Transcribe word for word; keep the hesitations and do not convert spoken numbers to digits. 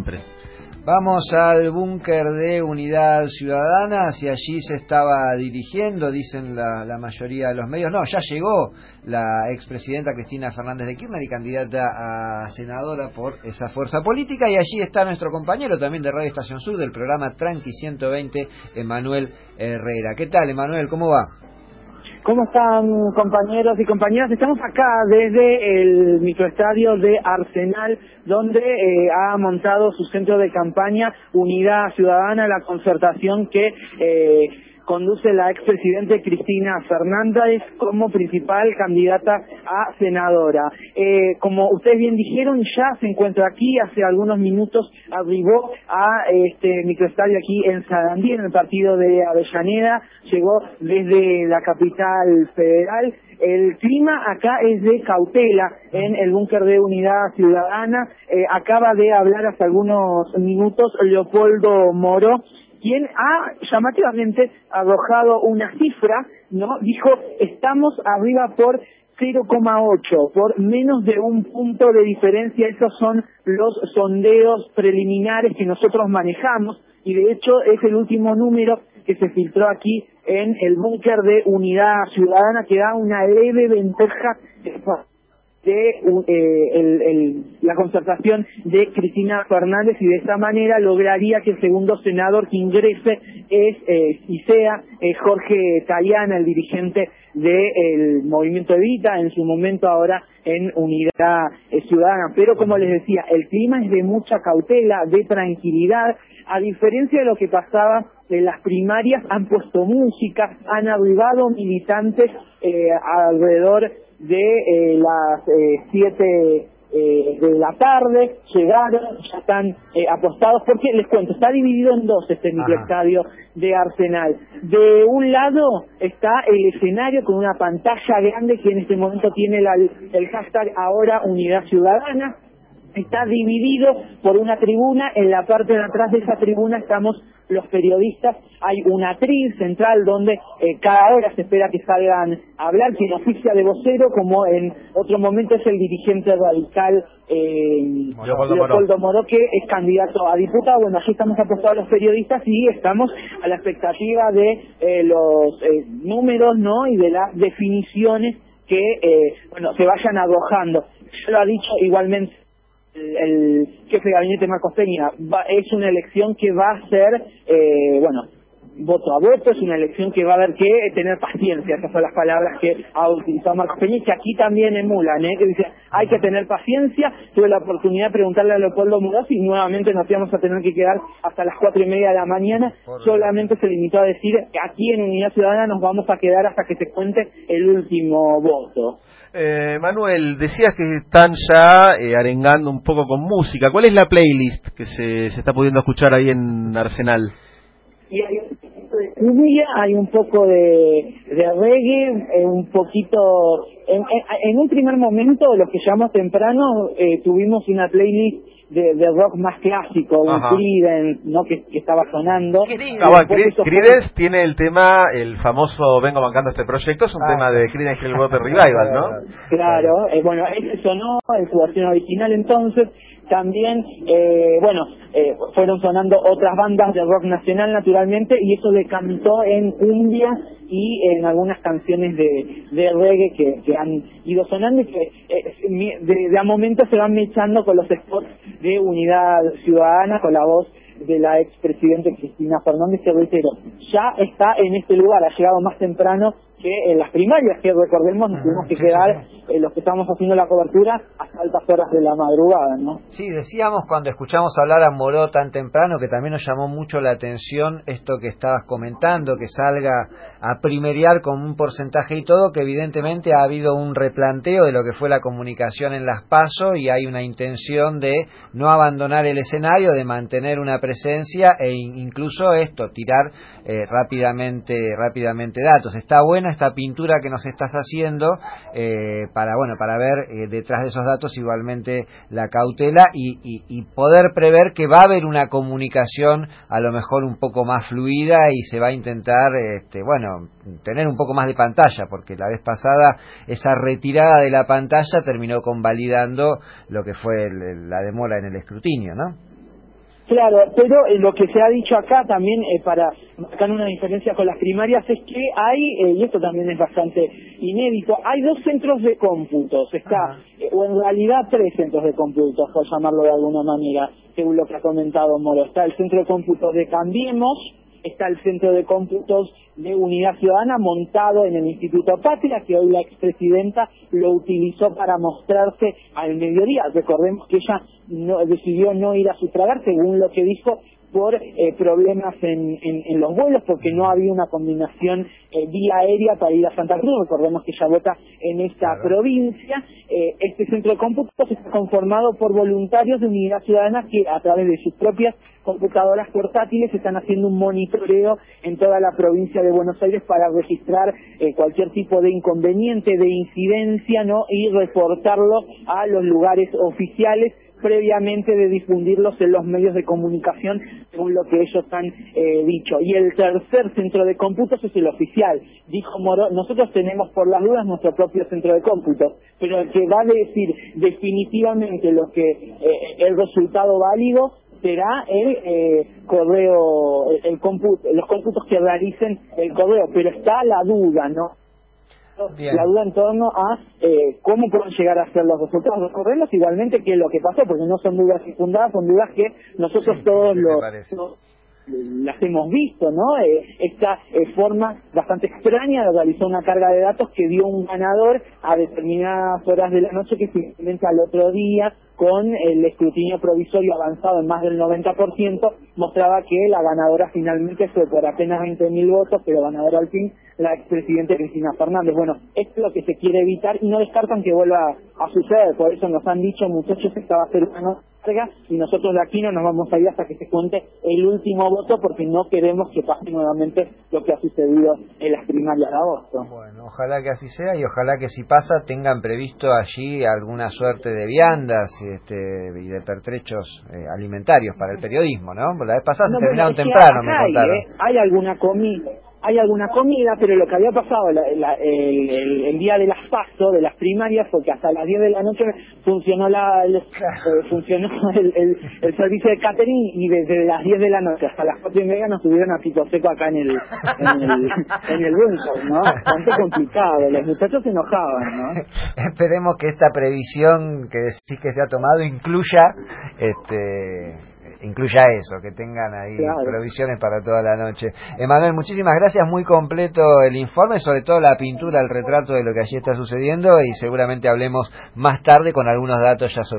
siempre. Vamos al búnker de Unidad Ciudadana, hacia allí se estaba dirigiendo, dicen la, la mayoría de los medios. No, ya llegó la expresidenta Cristina Fernández de Kirchner y candidata a senadora por esa fuerza política, y allí está nuestro compañero también de Radio Estación Sur del programa Tranqui ciento veinte, Emanuel Herrera. ¿Qué tal, Emanuel? ¿Cómo va? ¿Cómo están, compañeros y compañeras? Estamos acá desde el microestadio de Arsenal, donde eh, ha montado su centro de campaña Unidad Ciudadana, la concertación que eh, conduce la expresidente Cristina Fernández como principal candidata a senadora. Eh, como ustedes bien dijeron, ya se encuentra aquí, hace algunos minutos arribó a este microestadio aquí en Sarandí, en el partido de Avellaneda, llegó desde la capital federal. El clima acá es de cautela en el búnker de Unidad Ciudadana. Eh, acaba de hablar hace algunos minutos Leopoldo Moro, quien ha llamativamente arrojado una cifra, ¿no? Dijo, estamos arriba por cero coma ocho, por menos de un punto de diferencia. Esos son los sondeos preliminares que nosotros manejamos, y de hecho es el último número que se filtró aquí en el búnker de Unidad Ciudadana, que da una leve ventaja de eh, el, el, la concertación de Cristina Fernández, y de esta manera lograría que el segundo senador que ingrese es eh, y sea eh, Jorge Tayana, el dirigente del Movimiento Evita, en su momento ahora en Unidad eh, Ciudadana. Pero como les decía, el clima es de mucha cautela, de tranquilidad. A diferencia de lo que pasaba en las primarias, han puesto música, han arribado militantes eh, alrededor de eh, las eh, siete eh, de la tarde, llegaron, ya están eh, apostados, porque les cuento, está dividido en dos este microestadio de Arsenal. De un lado está el escenario con una pantalla grande que en este momento tiene la, el hashtag ahora Unidad Ciudadana. Está dividido por una tribuna, en la parte de atrás de esa tribuna estamos los periodistas, hay un atril central donde eh, cada hora se espera que salgan a hablar, quien oficia de vocero, como en otro momento es el dirigente radical eh, Leopoldo, Leopoldo Moro, que es candidato a diputado. Bueno, allí estamos apostados los periodistas y estamos a la expectativa de eh, los eh, números, ¿no?, y de las definiciones que, eh, bueno, se vayan arrojando. Ya lo ha dicho igualmente El, el jefe de gabinete Marcos Peña, va, es una elección que va a ser, eh, bueno, voto a voto, es una elección que va a haber que tener paciencia. Esas son las palabras que ha utilizado Marcos Peña, y que aquí también emulan, ¿eh? Que dice, hay que tener paciencia. Tuve la oportunidad de preguntarle a Leopoldo Muro y nuevamente nos íbamos a tener que quedar hasta las cuatro y media de la mañana. Solamente se limitó a decir que aquí en Unidad Ciudadana nos vamos a quedar hasta que se cuente el último voto. Eh, Manuel, decías que están ya eh, arengando un poco con música. ¿Cuál es la playlist que se, se está pudiendo escuchar ahí en Arsenal? Y hay un poquito de cumbia, hay un poco de, de reggae, eh, un poquito... En, en, en un primer momento, los que llamamos temprano, eh, tuvimos una playlist de, de rock más clásico, un Creedence, ¿no?, que, que estaba sonando. Ah, bueno, Creedence tiene el tema, el famoso Vengo bancando este proyecto, es un ah, tema de Creedence Clearwater Revival, ¿no? Claro, eh, bueno, ese sonó en su versión original. Entonces también, eh, bueno, eh, fueron sonando otras bandas de rock nacional, naturalmente, y eso decantó en cumbia y en algunas canciones de, de reggae que, que han ido sonando, y que eh, de, de a momento se van mechando con los spots de Unidad Ciudadana, con la voz de la expresidente Cristina Fernández, que reitero, ya está en este lugar, ha llegado más temprano que en las primarias, que recordemos nos tuvimos que quedar eh, los que estamos haciendo la cobertura hasta altas horas de la madrugada, ¿no? Sí, decíamos cuando escuchamos hablar a Moró tan temprano que también nos llamó mucho la atención esto que estabas comentando, que salga a primerear con un porcentaje y todo, que evidentemente ha habido un replanteo de lo que fue la comunicación en las PASO, y hay una intención de no abandonar el escenario, de mantener una presencia e incluso esto, tirar eh, rápidamente rápidamente datos. Está buena esta pintura que nos estás haciendo eh, para bueno para ver eh, detrás de esos datos igualmente la cautela y, y, y poder prever que va a haber una comunicación a lo mejor un poco más fluida, y se va a intentar este, bueno tener un poco más de pantalla, porque la vez pasada esa retirada de la pantalla terminó convalidando lo que fue el, la demora en el escrutinio, ¿no? Claro, pero eh, lo que se ha dicho acá también, eh, para marcar una diferencia con las primarias, es que hay, eh, y esto también es bastante inédito, hay dos centros de cómputos, está, eh, o en realidad tres centros de cómputos, por llamarlo de alguna manera, según lo que ha comentado Moro. Está el centro de cómputos de Cambiemos, está el centro de cómputos de Unidad Ciudadana montado en el Instituto Patria, que hoy la expresidenta lo utilizó para mostrarse al mediodía. Recordemos que ella no, decidió no ir a sufragar, según lo que dijo, por eh, problemas en, en, en los vuelos, porque no había una combinación eh, vía aérea para ir a Santa Cruz. Recordemos que ella vota en esta claro. provincia. Eh, este centro de cómputos está conformado por voluntarios de Unidad Ciudadana que a través de sus propias computadoras portátiles están haciendo un monitoreo en toda la provincia de Buenos Aires para registrar eh, cualquier tipo de inconveniente, de incidencia, ¿no? Y reportarlo a los lugares oficiales previamente de difundirlos en los medios de comunicación, según lo que ellos han eh, dicho. Y el tercer centro de cómputos es el oficial. Dijo Moro, nosotros tenemos por las dudas nuestro propio centro de cómputos, pero el que va a decir definitivamente lo que eh, el resultado válido será el eh, correo, el cómputo, los cómputos que realicen el correo, pero está la duda, ¿no? Bien. La duda en torno a eh, cómo pueden llegar a ser los resultados. Recordemos igualmente que lo que pasó, porque no son dudas infundadas, son dudas que nosotros sí, todos los, los las hemos visto, ¿no? Eh, esta eh, forma bastante extraña de realizar una carga de datos que dio un ganador a determinadas horas de la noche, que finalmente al otro día, con el escrutinio provisorio avanzado en más del noventa por ciento, mostraba que la ganadora finalmente fue por apenas veinte mil votos, pero ganadora al fin la expresidenta Cristina Fernández. Bueno, esto es lo que se quiere evitar y no descartan que vuelva a suceder. Por eso nos han dicho, muchachos, esta va a ser una no carga y nosotros de aquí no nos vamos a ir hasta que se cuente el último voto, porque no queremos que pase nuevamente lo que ha sucedido en las primarias de agosto. Bueno, ojalá que así sea y ojalá que si pasa tengan previsto allí alguna suerte de viandas este, y de pertrechos eh, alimentarios para el periodismo, ¿no? La vez pasada no, se terminaron temprano, me hay, contaron. ¿eh? Hay alguna comida. Hay alguna comida, pero lo que había pasado la, la, el, el, el día de las PASO, de las primarias, fue que hasta las diez de la noche funcionó la el, eh, funcionó el, el, el servicio de catering, y desde las diez de la noche hasta las cuatro y media nos subieron a pico seco acá en el en el, en el búnker, ¿no? Bastante complicado, los muchachos se enojaban, ¿no? Esperemos que esta previsión que decís que se ha tomado incluya este incluya eso, que tengan ahí claro. provisiones para toda la noche. Emanuel, muchísimas gracias, muy completo el informe, sobre todo la pintura, el retrato de lo que allí está sucediendo, y seguramente hablemos más tarde con algunos datos ya sobre